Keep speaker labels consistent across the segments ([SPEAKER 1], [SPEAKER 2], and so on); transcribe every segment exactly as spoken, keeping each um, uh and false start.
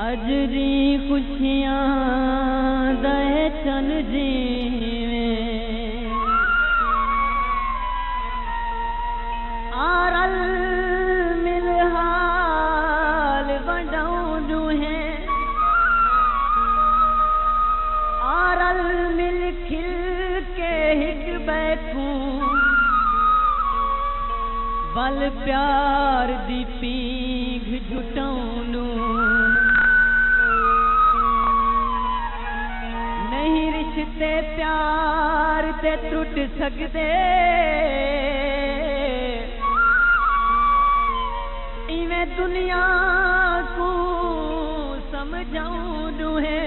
[SPEAKER 1] अजरी खुशियां दे चन जीवे आरल मिल हाल वंडाऊं दुहे आरल मिल खिल के हिक बैठूं बल प्यार दी पीघ जुटाऊं नहीं रिश्ते प्यार ते टूट सकते इवें दुनिया को समझाऊं दुहे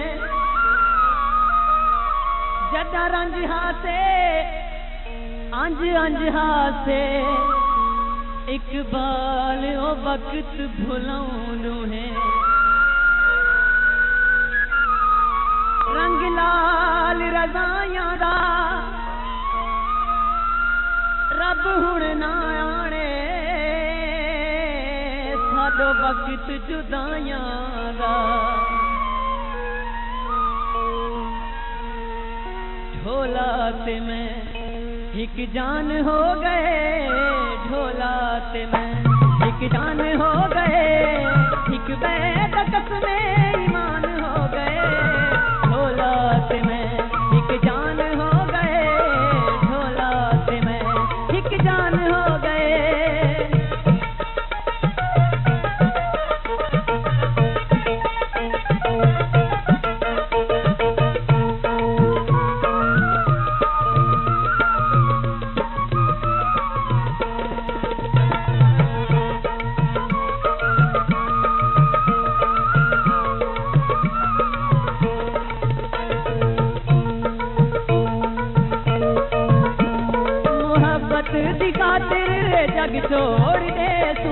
[SPEAKER 1] जदा रंज हासे अंज अंज हासे इकबाल ओ वक्त भुलाऊं है रंग लाल रज़ायां दा रब हुण ना आणे साडो वक्त जुदाइयां दा ढोला ते मैं एक जान हो गए ढोला ते मैं एक जान हो गए एक बेदकस में ईमान हो गए ढोला ते मैं एक जान हो गए ढोला ते मैं एक जान हो गए दी खातिर जग छोड़ दे तू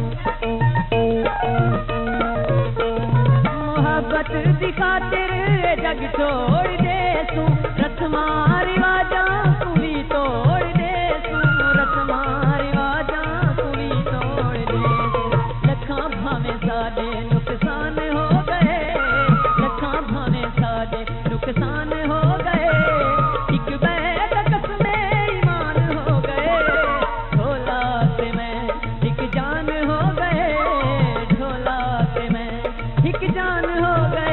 [SPEAKER 1] मोहब्बत दी खातिर जग छोड़ दे तू रस्मा रिवाजा तू भी तोड़ दे तू रस्मा रिवाजा तू भी तोड़ दे लखा भावे साडे नुकसान हो गए लखा भावे साडे नुकसान हो गए एक बेदकस में ईमान हो गए ढोला ते मैं एक जान हो गए ढोला ते मैं एक जान हो गए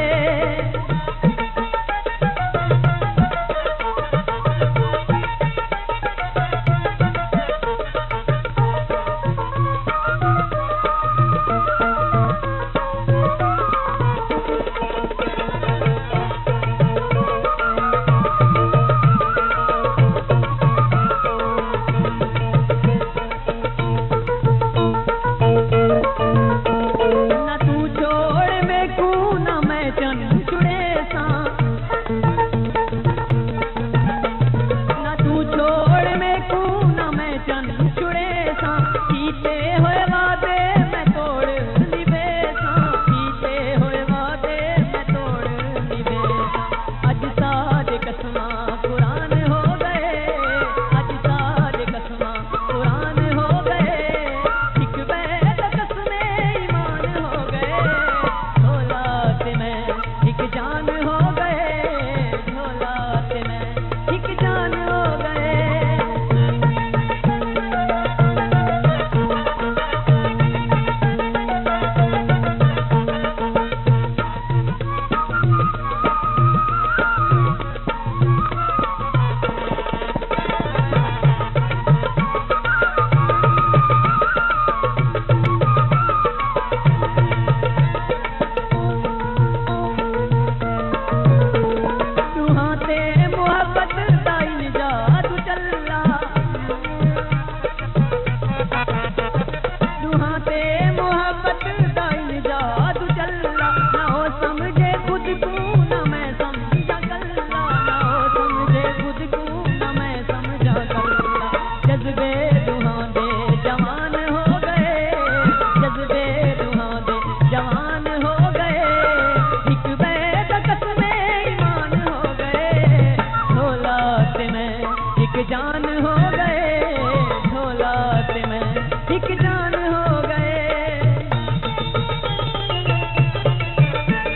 [SPEAKER 1] जान हो गए ढोला ते मैं एक जान हो गए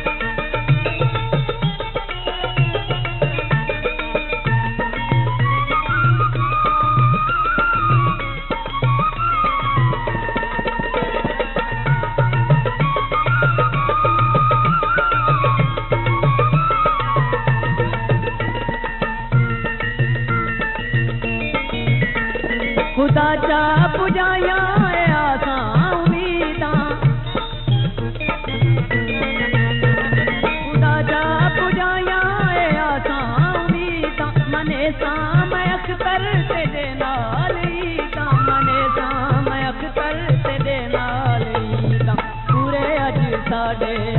[SPEAKER 1] खुदा चा पुजाया आसा उम्मीदा खुदा चा पुजाया आसा उम्मीदा मने साम अख्तर तेरे नाल ईदा मने साम अख्तर तेरे नाल ईदा पूरे अज साडे